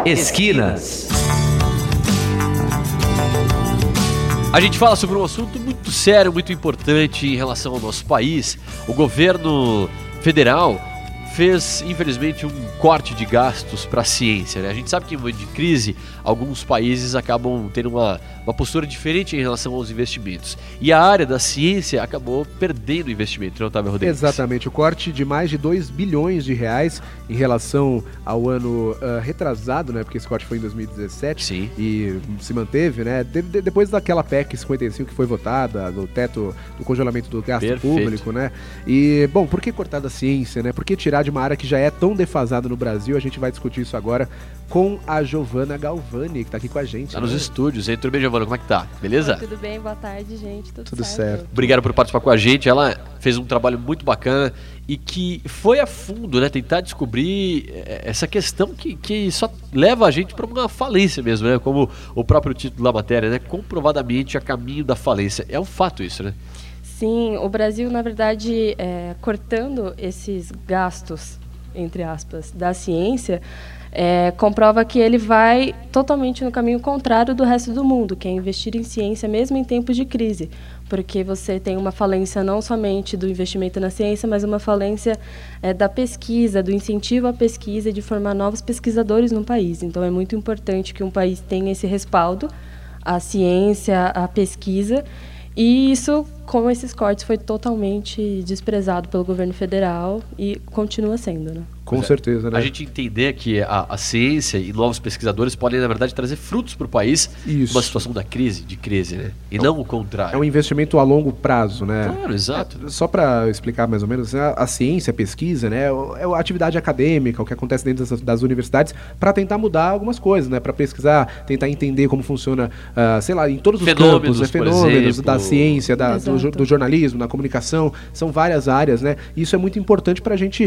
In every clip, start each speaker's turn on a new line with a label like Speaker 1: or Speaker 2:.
Speaker 1: Esquinas.
Speaker 2: A gente fala sobre um assunto muito sério, muito importante em relação ao nosso país. O governo federal fez, infelizmente, um corte de gastos para a ciência, né? A gente sabe que em momento de crise, alguns países acabam tendo uma postura diferente em relação aos investimentos. E a área da ciência acabou perdendo investimento, não, Otávio Rodrigues?
Speaker 3: Exatamente, o corte de mais de 2 bilhões de reais em relação ao ano retrasado, né? Porque esse corte foi em 2017.
Speaker 2: Sim.
Speaker 3: E se manteve, né? Depois daquela PEC 55 que foi votada, do teto do congelamento do gasto
Speaker 2: Perfeito.
Speaker 3: público, né? E, bom, por que cortar da ciência, né? Por que tirar de uma área que já é tão defasada no Brasil? A gente vai discutir isso agora com a Giovana Galvani, que tá aqui com a gente.
Speaker 2: Tá nos estúdios, hein? Tudo bem, Giovana? Como é que tá? Beleza?
Speaker 4: Oi, tudo bem, boa tarde, gente. Tudo
Speaker 3: certo.
Speaker 2: Obrigado por participar com a gente. Ela fez um trabalho muito bacana e que foi a fundo, né? Tentar descobrir essa questão que só leva a gente para uma falência mesmo, né? Como o próprio título da matéria, né? Comprovadamente a caminho da falência. É um fato isso, né?
Speaker 4: Sim, o Brasil, na verdade, cortando esses gastos, entre aspas, da ciência, comprova que ele vai totalmente no caminho contrário do resto do mundo, que é investir em ciência mesmo em tempos de crise, porque você tem uma falência não somente do investimento na ciência, mas uma falência da pesquisa, do incentivo à pesquisa e de formar novos pesquisadores no país. Então é muito importante que um país tenha esse respaldo à ciência, à pesquisa, e isso, com esses cortes, foi totalmente desprezado pelo governo federal e continua sendo, né?
Speaker 3: Com certeza, né?
Speaker 2: A gente entender que a ciência e novos pesquisadores podem, na verdade, trazer frutos para o país numa situação de crise, né? E não o contrário.
Speaker 3: É um investimento a longo prazo, né?
Speaker 2: Claro, exato.
Speaker 3: Só para explicar mais ou menos, a ciência, a pesquisa, né? É a atividade acadêmica, o que acontece dentro das universidades, para tentar mudar algumas coisas, né? Para pesquisar, tentar entender como funciona, sei lá, em todos os campos, né? Fenômenos da ciência, do jornalismo, da comunicação, são várias áreas, né? E isso é muito importante para a gente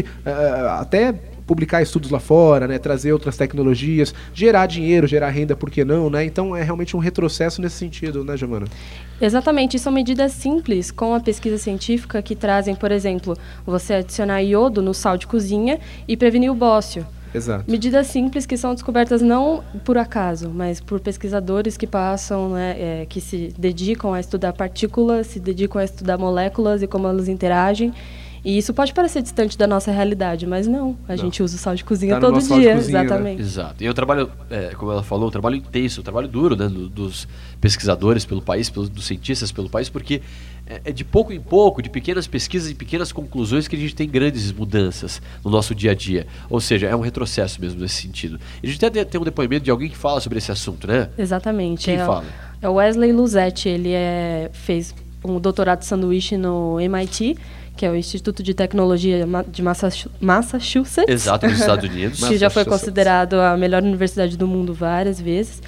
Speaker 3: até publicar estudos lá fora, né, trazer outras tecnologias, gerar dinheiro, gerar renda, por que não, né? Então é realmente um retrocesso nesse sentido, né, Giovana?
Speaker 4: Exatamente, são medidas simples com a pesquisa científica que trazem, por exemplo, você adicionar iodo no sal de cozinha e prevenir o bócio.
Speaker 3: Exato.
Speaker 4: Medidas simples que são descobertas não por acaso, mas por pesquisadores que passam, né, que se dedicam a estudar partículas, se dedicam a estudar moléculas e como elas interagem. E isso pode parecer distante da nossa realidade, mas não. A gente usa o sal de cozinha todo dia. Cozinha, exatamente.
Speaker 2: Né? Exato. E é um trabalho, como ela falou, um trabalho intenso, um trabalho duro, né, dos pesquisadores pelo país, dos cientistas pelo país, porque é de pouco em pouco, de pequenas pesquisas e pequenas conclusões que a gente tem grandes mudanças no nosso dia a dia. Ou seja, é um retrocesso mesmo nesse sentido. E a gente até tem um depoimento de alguém que fala sobre esse assunto, né?
Speaker 4: Exatamente.
Speaker 2: Quem fala?
Speaker 4: É o Wesley Luzetti. Ele fez um doutorado de sanduíche no MIT, que é o Instituto de Tecnologia de Massachusetts.
Speaker 2: Exato, nos Estados Unidos.
Speaker 4: Que já foi considerado a melhor universidade do mundo várias vezes.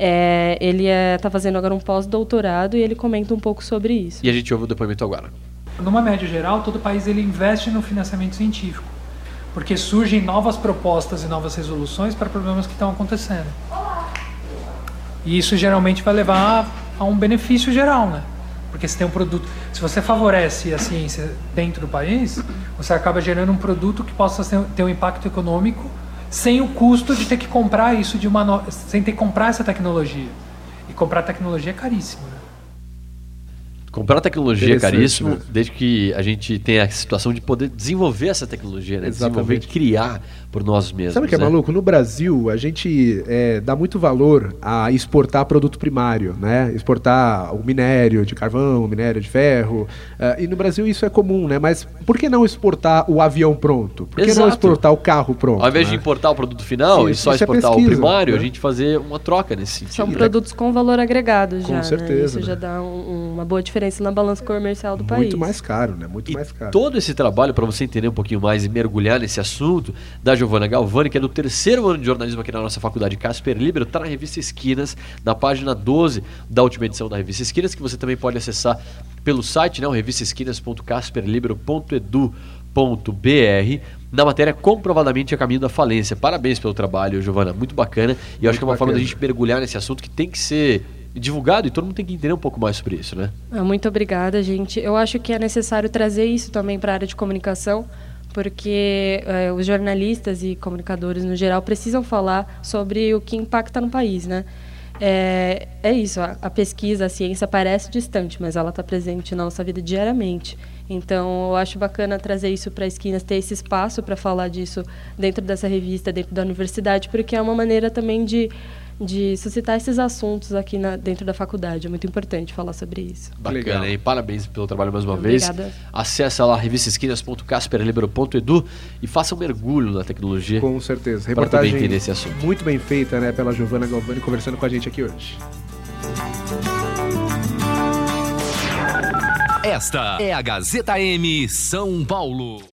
Speaker 4: Ele está fazendo agora um pós-doutorado e ele comenta um pouco sobre isso.
Speaker 2: E a gente ouve o depoimento agora.
Speaker 5: Numa média geral, todo país ele investe no financiamento científico, porque surgem novas propostas e novas resoluções para problemas que estão acontecendo. E isso geralmente vai levar a um benefício geral, né? Porque se tem um produto, se você favorece a ciência dentro do país, você acaba gerando um produto que possa ter um impacto econômico sem o custo de ter que comprar isso sem ter que comprar essa tecnologia. E comprar tecnologia é caríssimo, né?
Speaker 2: Comprar tecnologia é caríssimo, né? Desde que a gente tenha a situação de poder desenvolver essa tecnologia, né? Desenvolver e criar por nós mesmos.
Speaker 3: Sabe o que é maluco? No Brasil, a gente dá muito valor a exportar produto primário, né? Exportar o minério de carvão, o minério de ferro. E no Brasil isso é comum, né? Mas por que não exportar o avião pronto? Por que não exportar o carro pronto?
Speaker 2: Ao invés de importar o produto final e só exportar o primário, a gente fazer uma troca nesse sentido.
Speaker 4: São produtos com valor agregado já,
Speaker 3: com certeza,
Speaker 4: né? Isso já dá uma boa diferença na balança comercial do país.
Speaker 3: Muito mais caro, né? Muito mais caro.
Speaker 2: Todo esse trabalho, para você entender um pouquinho mais e mergulhar nesse assunto, da Giovana Galvani, que é do 3º ano de jornalismo aqui na nossa faculdade Casper Libero, está na revista Esquinas, na página 12 da última edição da revista Esquinas, que você também pode acessar pelo site, né? O revistaesquinas.casperlibero.edu.br, na matéria comprovadamente a caminho da falência. Parabéns pelo trabalho, Giovana, muito bacana. E eu acho que é uma forma da gente mergulhar nesse assunto que tem que ser divulgado e todo mundo tem que entender um pouco mais sobre isso, né?
Speaker 4: Muito obrigada, gente. Eu acho que é necessário trazer isso também para a área de comunicação, porque os jornalistas e comunicadores, no geral, precisam falar sobre o que impacta no país, né? É isso, a pesquisa, a ciência parece distante, mas ela está presente na nossa vida diariamente. Então, eu acho bacana trazer isso para a Esquinas, ter esse espaço para falar disso dentro dessa revista, dentro da universidade, porque é uma maneira também de suscitar esses assuntos aqui dentro da faculdade. É muito importante falar sobre isso.
Speaker 2: Bacana, hein? Parabéns pelo trabalho mais uma vez.
Speaker 4: Obrigada.
Speaker 2: Acesse lá revistaesquinas.casperlibero.edu e faça um mergulho na tecnologia.
Speaker 3: Com certeza.
Speaker 2: Para também
Speaker 3: Reportagem
Speaker 2: entender esse assunto.
Speaker 3: muito bem feita, né, pela Giovana Galvani, conversando com a gente aqui hoje.
Speaker 1: Esta é a Gazeta M São Paulo.